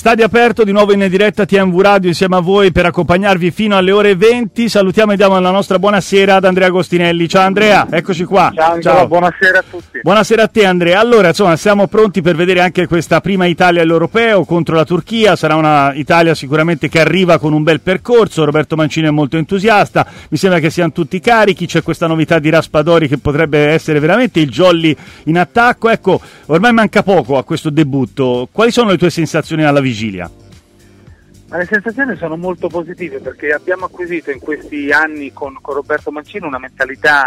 Stadio aperto, di nuovo in diretta TMV Radio insieme a voi per accompagnarvi fino alle ore 20. Salutiamo e diamo la nostra buonasera ad Andrea Agostinelli. Ciao Andrea, eccoci qua. Ciao. Buonasera a tutti. Buonasera a te Andrea. Allora, insomma, siamo pronti per vedere anche questa prima Italia all'Europeo contro la Turchia. Sarà una Italia sicuramente che arriva con un bel percorso. Roberto Mancini è molto entusiasta. Mi sembra che siano tutti carichi. C'è questa novità di Raspadori che potrebbe essere veramente il jolly in attacco. Ecco, ormai manca poco a questo debutto. Quali sono le tue sensazioni alla vigilia? Ma le sensazioni sono molto positive perché abbiamo acquisito in questi anni con Roberto Mancini una mentalità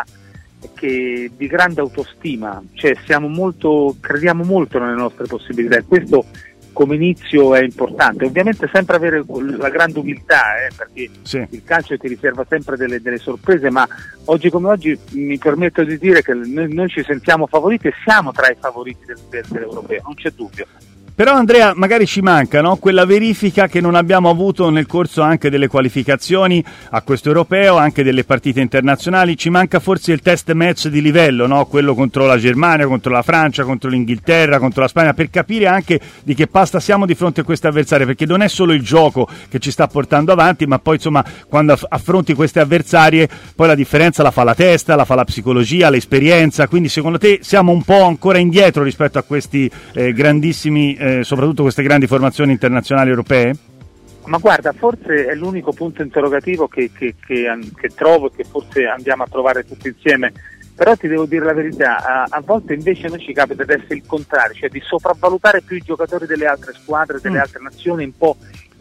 di grande autostima, cioè crediamo molto nelle nostre possibilità e questo come inizio è importante. Ovviamente sempre avere la grande umiltà, perché sì, il calcio ti riserva sempre delle sorprese, ma oggi come oggi mi permetto di dire che noi ci sentiamo favoriti e siamo tra i favoriti dell'Europeo, non c'è dubbio. Però Andrea, magari ci manca, no? Quella verifica che non abbiamo avuto nel corso anche delle qualificazioni a questo europeo, anche delle partite internazionali. Ci manca forse il test match di livello, no? Quello contro la Germania, contro la Francia, contro l'Inghilterra, contro la Spagna, per capire anche di che pasta siamo di fronte a queste avversarie, perché non è solo il gioco che ci sta portando avanti, ma poi insomma quando affronti queste avversarie poi la differenza la fa la testa, la fa la psicologia, l'esperienza. Quindi secondo te siamo un po' ancora indietro rispetto a questi grandissimi soprattutto queste grandi formazioni internazionali europee? Ma guarda, forse è l'unico punto interrogativo che trovo e che forse andiamo a trovare tutti insieme, però ti devo dire la verità, a volte invece noi ci capita di essere il contrario, cioè di sopravvalutare più i giocatori delle altre squadre, delle altre nazioni, un po'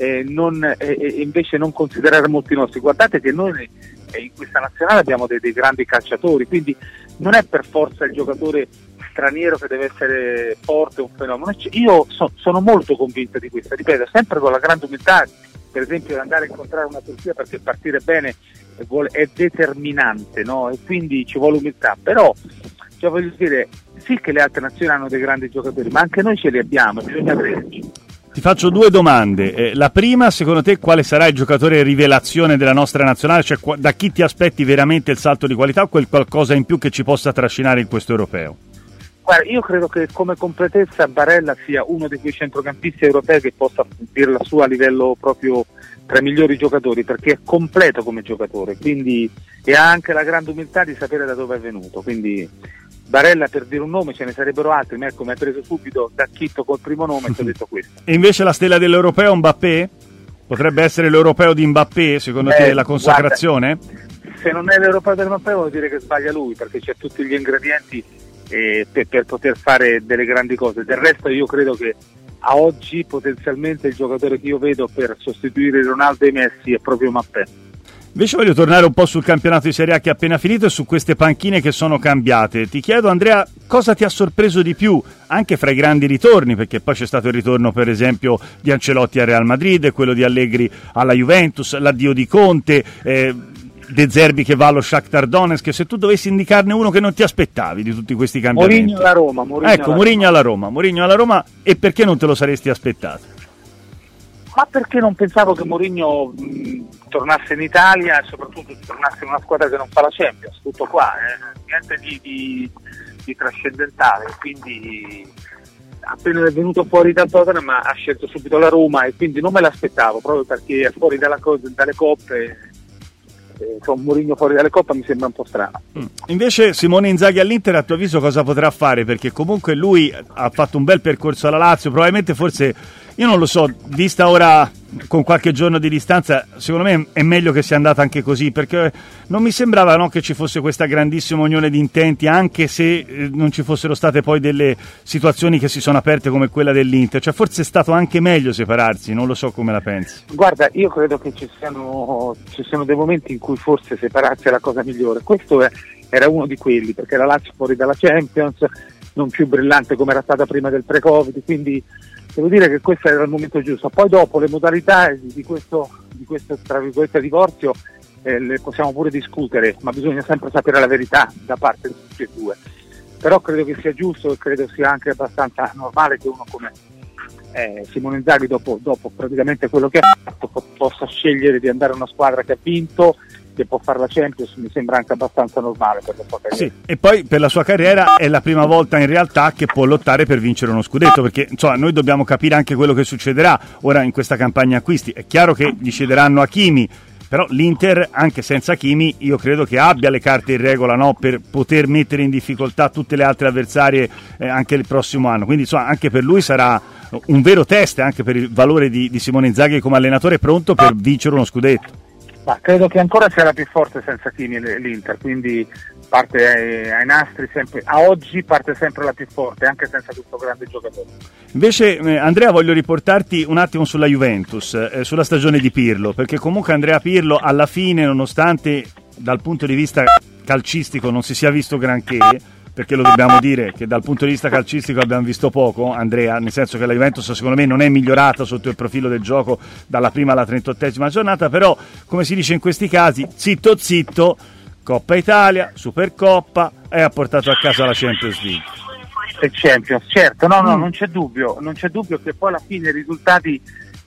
invece non considerare molti nostri. Guardate che noi in questa nazionale abbiamo dei grandi calciatori, quindi non è per forza il giocatore straniero che deve essere forte, un fenomeno. Io sono molto convinto di questo, ripeto, sempre con la grande umiltà, per esempio di andare a incontrare una Turchia, perché partire bene è determinante, no? E quindi ci vuole umiltà, però cioè, voglio dire, sì che le altre nazioni hanno dei grandi giocatori, ma anche noi ce li abbiamo, bisogna crederci. Ti faccio due domande. La prima, secondo te, quale sarà il giocatore rivelazione della nostra nazionale? Cioè, da chi ti aspetti veramente il salto di qualità o quel qualcosa in più che ci possa trascinare in questo europeo? Guarda, io credo che come completezza Barella sia uno di quei centrocampisti europei che possa dire la sua a livello proprio tra i migliori giocatori, perché è completo come giocatore, quindi e ha anche la grande umiltà di sapere da dove è venuto. Quindi Barella, per dire un nome, ce ne sarebbero altri, ma ecco, mi hai preso subito da Chitto col primo nome e ti ho detto questo. E invece la stella dell'europeo Mbappé? Potrebbe essere l'europeo di Mbappé, secondo te, la consacrazione? Guarda, se non è l'europeo del Mbappé vuol dire che sbaglia lui, perché c'è tutti gli ingredienti per poter fare delle grandi cose. Del resto io credo che a oggi potenzialmente il giocatore che io vedo per sostituire Ronaldo e Messi è proprio Mbappé. Invece voglio tornare un po' sul campionato di Serie A che è appena finito e su queste panchine che sono cambiate. Ti chiedo, Andrea, cosa ti ha sorpreso di più, anche fra i grandi ritorni, perché poi c'è stato il ritorno per esempio di Ancelotti al Real Madrid, quello di Allegri alla Juventus, l'addio di Conte, De Zerbi che va allo Shakhtar Donetsk. Se tu dovessi indicarne uno che non ti aspettavi di tutti questi cambiamenti. Mourinho alla Roma. Mourinho alla Roma, e perché non te lo saresti aspettato? Ma perché non pensavo che Mourinho tornasse in Italia e soprattutto tornasse in una squadra che non fa la Champions, tutto qua, niente di trascendentale, quindi appena è venuto fuori da Tottenham ha scelto subito la Roma e quindi non me l'aspettavo, proprio perché è fuori dalle coppe. Con Mourinho fuori dalle coppe mi sembra un po' strano. Invece Simone Inzaghi all'Inter, a tuo avviso cosa potrà fare? Perché comunque lui ha fatto un bel percorso alla Lazio, probabilmente forse, io non lo so, vista ora con qualche giorno di distanza, secondo me è meglio che sia andata anche così, perché non mi sembrava, no, che ci fosse questa grandissima unione di intenti, anche se non ci fossero state poi delle situazioni che si sono aperte come quella dell'Inter, cioè forse è stato anche meglio separarsi, non lo so come la pensi. Guarda, io credo che ci siano dei momenti in cui forse separarsi è la cosa migliore, questo era uno di quelli, perché la Lazio fuori dalla Champions, non più brillante come era stata prima del pre-Covid, quindi devo dire che questo era il momento giusto. Poi dopo le modalità di questo tra virgolette divorzio le possiamo pure discutere, ma bisogna sempre sapere la verità da parte di tutti e due. Però credo che sia giusto e credo sia anche abbastanza normale che uno come Simone Inzaghi dopo praticamente quello che ha fatto possa scegliere di andare a una squadra che ha vinto può fare la Champions mi sembra anche abbastanza normale per la sua carriera. Sì, e poi per la sua carriera è la prima volta in realtà che può lottare per vincere uno scudetto, perché insomma noi dobbiamo capire anche quello che succederà ora in questa campagna acquisti. È chiaro che gli cederanno Hakimi, però l'Inter anche senza Hakimi io credo che abbia le carte in regola, no, per poter mettere in difficoltà tutte le altre avversarie anche il prossimo anno, quindi insomma anche per lui sarà un vero test, anche per il valore di Simone Inzaghi come allenatore pronto per vincere uno scudetto. Ma credo che ancora sia la più forte senza Hakimi l'Inter, quindi parte ai nastri sempre, a oggi parte sempre la più forte anche senza questo grande giocatore. Invece Andrea, voglio riportarti un attimo sulla Juventus, sulla stagione di Pirlo, perché comunque Andrea Pirlo alla fine, nonostante dal punto di vista calcistico non si sia visto granché, perché lo dobbiamo dire che dal punto di vista calcistico abbiamo visto poco, Andrea, nel senso che la Juventus secondo me non è migliorata sotto il profilo del gioco dalla prima alla 38esima giornata, però come si dice in questi casi, zitto zitto, Coppa Italia, Supercoppa e ha portato a casa la Champions League. E Champions, certo, no, non c'è dubbio che poi alla fine i risultati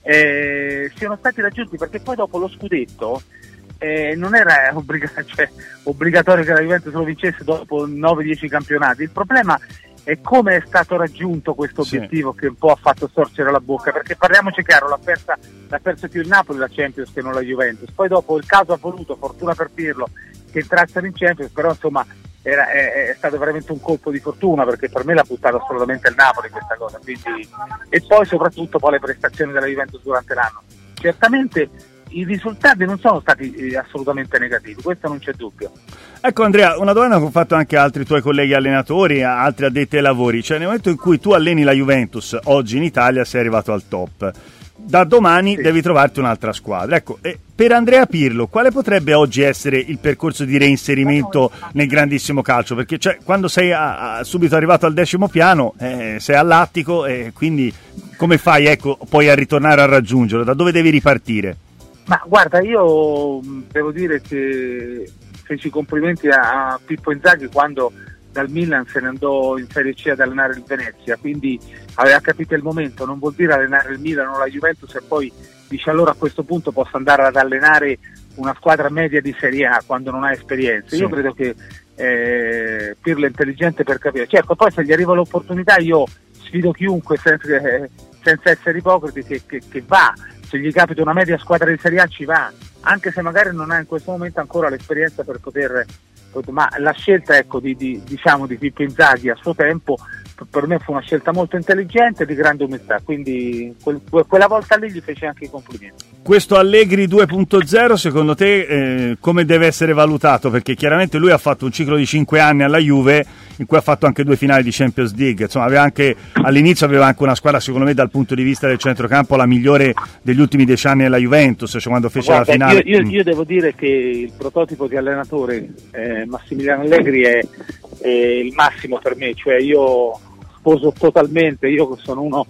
siano stati raggiunti, perché poi dopo lo scudetto non era obbligatorio che la Juventus lo vincesse dopo 9-10 campionati. Il problema è come è stato raggiunto questo obiettivo, che un po' ha fatto storcere la bocca, perché parliamoci chiaro, l'ha persa più il Napoli la Champions che non la Juventus. Poi dopo il caso ha voluto, fortuna per Pirlo, che entrassero in Champions, però insomma è stato veramente un colpo di fortuna, perché per me l'ha buttato assolutamente il Napoli questa cosa, quindi. E poi soprattutto le prestazioni della Juventus durante l'anno. Certamente i risultati non sono stati assolutamente negativi, questo non c'è dubbio. Ecco Andrea, una domanda che ho fatto anche a altri tuoi colleghi allenatori, a altri addetti ai lavori, cioè nel momento in cui tu alleni la Juventus oggi in Italia sei arrivato al top, da domani devi trovarti un'altra squadra, ecco, e per Andrea Pirlo quale potrebbe oggi essere il percorso di reinserimento nel grandissimo calcio? Perché cioè, quando sei subito arrivato al 10° piano sei all'attico e quindi come fai, ecco, poi a ritornare a raggiungerlo? Da dove devi ripartire? Ma guarda, io devo dire che feci complimenti a Pippo Inzaghi quando dal Milan se ne andò in Serie C ad allenare il Venezia, quindi aveva capito il momento. Non vuol dire allenare il Milan o la Juventus e poi dice allora a questo punto posso andare ad allenare una squadra media di Serie A quando non ha esperienza. Io credo che Pirlo è intelligente per capire, certo, poi se gli arriva l'opportunità io sfido chiunque senza essere ipocriti che va, se gli capita una media squadra di Serie A ci va, anche se magari non ha in questo momento ancora l'esperienza per poter, ma la scelta, ecco, di Pippo Inzaghi a suo tempo per me fu una scelta molto intelligente e di grande umiltà, quindi quella volta lì gli fece anche i complimenti. Questo Allegri 2.0 secondo te come deve essere valutato? Perché chiaramente lui ha fatto un ciclo di 5 anni alla Juve in cui ha fatto anche 2 finali di Champions League, insomma all'inizio aveva anche una squadra secondo me dal punto di vista del centrocampo la migliore degli ultimi 10 anni alla Juventus, cioè quando fece la finale. Io devo dire che il prototipo di allenatore Massimiliano Allegri è il massimo per me, cioè io sposo totalmente, io sono uno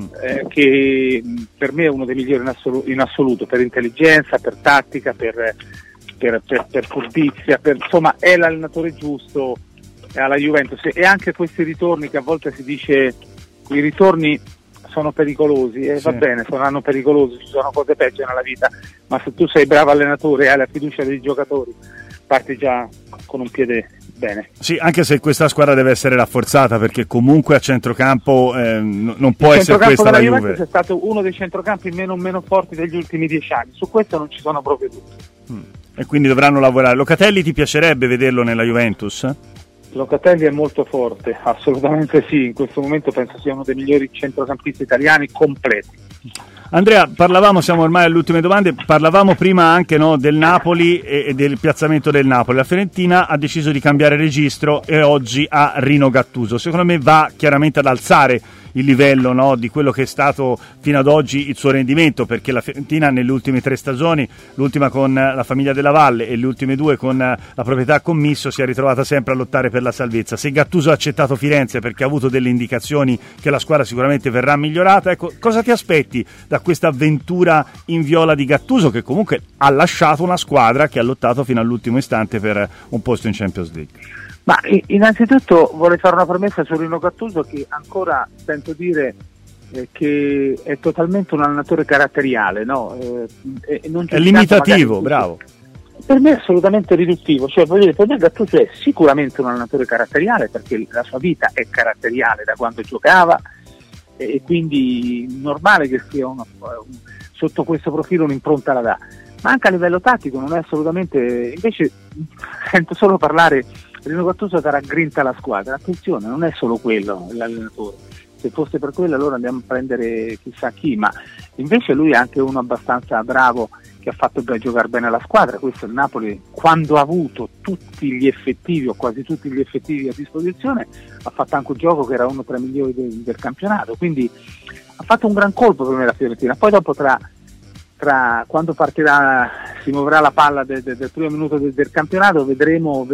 che per me è uno dei migliori in assoluto, per intelligenza, per tattica, per furbizia, insomma è l'allenatore giusto alla Juventus. E anche questi ritorni che a volte si dice i ritorni sono pericolosi, e va bene, saranno pericolosi, ci sono cose peggio nella vita, ma se tu sei bravo allenatore e hai la fiducia dei giocatori parti già con un piede bene. Sì, anche se questa squadra deve essere rafforzata, perché comunque a centrocampo non può essere questa la Juve. È stato uno dei centrocampi meno forti degli ultimi 10 anni, su questo non ci sono proprio dubbi. E quindi dovranno lavorare. Locatelli ti piacerebbe vederlo nella Juventus? Locatelli è molto forte, assolutamente sì, in questo momento penso sia uno dei migliori centrocampisti italiani completi. Andrea, siamo ormai alle ultime domande, parlavamo prima anche del Napoli e del piazzamento del Napoli. La Fiorentina ha deciso di cambiare registro e oggi ha Rino Gattuso. Secondo me va chiaramente ad alzare il livello di quello che è stato fino ad oggi il suo rendimento, perché la Fiorentina nelle ultime 3 stagioni, l'ultima con la famiglia della Valle e le ultime 2 con la proprietà commisso, si è ritrovata sempre a lottare per la salvezza. Se Gattuso ha accettato Firenze perché ha avuto delle indicazioni che la squadra sicuramente verrà migliorata, ecco, cosa ti aspetti da questa avventura in viola di Gattuso, che comunque ha lasciato una squadra che ha lottato fino all'ultimo istante per un posto in Champions League? Ma innanzitutto vorrei fare una premessa su Rino Gattuso, che ancora sento dire che è totalmente un allenatore caratteriale, no? È limitativo, bravo. Per me è assolutamente riduttivo, cioè voglio dire, per me Gattuso è sicuramente un allenatore caratteriale, perché la sua vita è caratteriale da quando giocava, e quindi normale che sia sotto questo profilo un'impronta la dà, ma anche a livello tattico non è assolutamente, invece sento solo parlare Rino Gattuso darà grinta alla squadra, attenzione, non è solo quello l'allenatore, se fosse per quello allora andiamo a prendere chissà chi, ma invece lui è anche uno abbastanza bravo che ha fatto giocare bene la squadra. Questo il Napoli, quando ha avuto tutti gli effettivi o quasi tutti gli effettivi a disposizione, ha fatto anche un gioco che era uno tra i migliori del campionato, quindi ha fatto un gran colpo per me la Fiorentina. Poi dopo tra quando partirà, si muoverà la palla del primo minuto del campionato, vedremo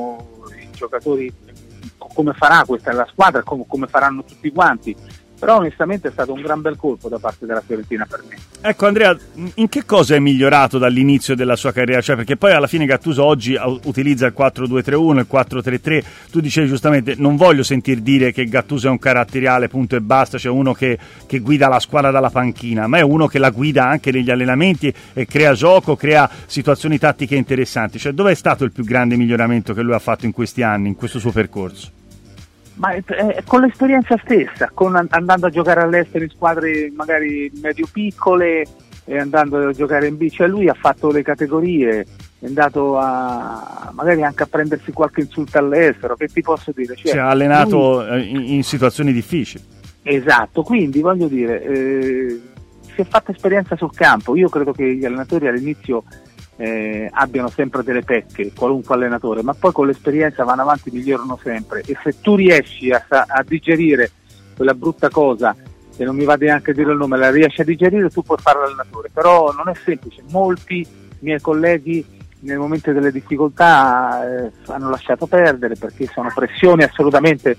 i giocatori come farà questa la squadra, come faranno tutti quanti. Però onestamente è stato un gran bel colpo da parte della Fiorentina per me. Ecco Andrea, in che cosa è migliorato dall'inizio della sua carriera? Cioè, perché poi alla fine Gattuso oggi utilizza il 4-2-3-1, il 4-3-3, tu dicevi giustamente non voglio sentir dire che Gattuso è un caratteriale punto e basta, cioè uno che guida la squadra dalla panchina, ma è uno che la guida anche negli allenamenti e crea gioco, crea situazioni tattiche interessanti. Cioè, dov'è stato il più grande miglioramento che lui ha fatto in questi anni, in questo suo percorso? Ma è con l'esperienza stessa, andando a giocare all'estero in squadre magari medio-piccole e andando a giocare in B, cioè lui ha fatto le categorie, è andato magari anche a prendersi qualche insulto all'estero, che ti posso dire? Cioè, si è allenato in situazioni difficili. Esatto, quindi voglio dire, si è fatta esperienza sul campo. Io credo che gli allenatori all'inizio abbiano sempre delle pecche, qualunque allenatore, ma poi con l'esperienza vanno avanti, migliorano sempre, e se tu riesci a digerire quella brutta cosa, che non mi va neanche a dire il nome, la riesci a digerire, tu puoi fare l'allenatore, però non è semplice. Molti miei colleghi nel momento delle difficoltà hanno lasciato perdere, perché sono pressioni assolutamente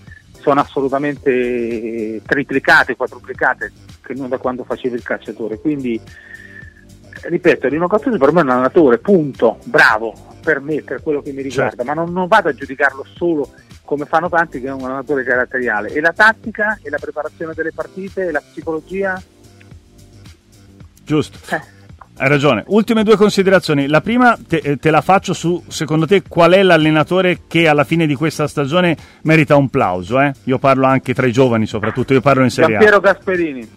triplicate, quadruplicate, che non da quando facevi il calciatore. Quindi ripeto, Rino Gattuso per me è un allenatore, punto, bravo, per me, per quello che mi riguarda, certo. Ma non vado a giudicarlo solo come fanno tanti, che è un allenatore caratteriale. E la tattica, e la preparazione delle partite, e la psicologia. Giusto. Hai ragione. Ultime due considerazioni. La prima te la faccio su, secondo te, qual è l'allenatore che alla fine di questa stagione merita un plauso? Io parlo anche tra i giovani, soprattutto, io parlo in Serie A. Giampiero Gasperini.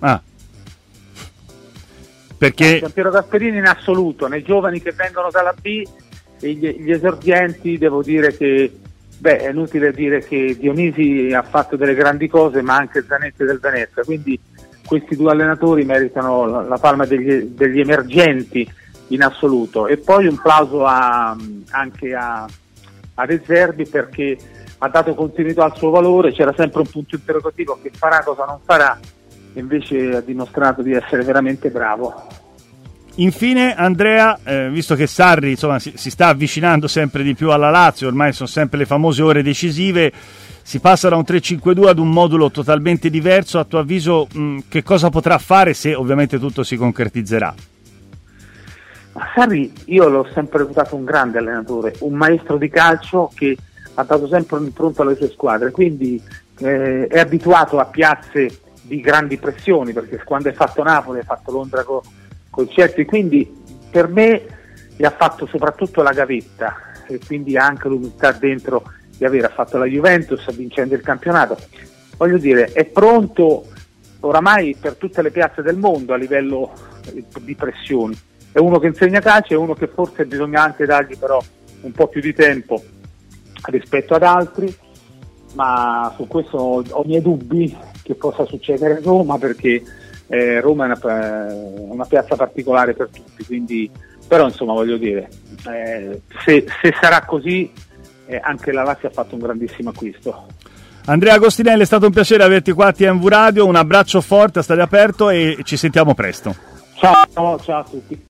Perché Giampiero Gasperini in assoluto, nei giovani che vengono dalla B e gli esordienti, devo dire che è inutile dire che Dionisi ha fatto delle grandi cose, ma anche Zanetti del Venezia, quindi questi due allenatori meritano la palma degli emergenti in assoluto. E poi un plauso anche a De Zerbi, perché ha dato continuità al suo valore, c'era sempre un punto interrogativo, che farà, cosa non farà, invece ha dimostrato di essere veramente bravo. Infine Andrea, visto che Sarri insomma si sta avvicinando sempre di più alla Lazio, ormai sono sempre le famose ore decisive, si passa da un 3-5-2 ad un modulo totalmente diverso. A tuo avviso che cosa potrà fare, se ovviamente tutto si concretizzerà? Sarri io l'ho sempre reputato un grande allenatore, un maestro di calcio che ha dato sempre un'impronta alle sue squadre, quindi è abituato a piazze di grandi pressioni, perché quando hai fatto Napoli hai fatto Londra col Chelsea, quindi per me gli ha fatto soprattutto la gavetta, e quindi anche l'umiltà dentro di aver fatto la Juventus vincendo il campionato. Voglio dire, è pronto oramai per tutte le piazze del mondo a livello di pressioni. È uno che insegna calcio, è uno che forse bisogna anche dargli però un po' più di tempo rispetto ad altri, ma su questo ho miei dubbi che possa succedere a Roma, perché Roma è una piazza particolare per tutti, quindi, però insomma voglio dire, se sarà così, anche la Lazio ha fatto un grandissimo acquisto. Andrea Agostinelli, è stato un piacere averti qua a TMV Radio, un abbraccio forte a Stadio Aperto e ci sentiamo presto. Ciao a tutti.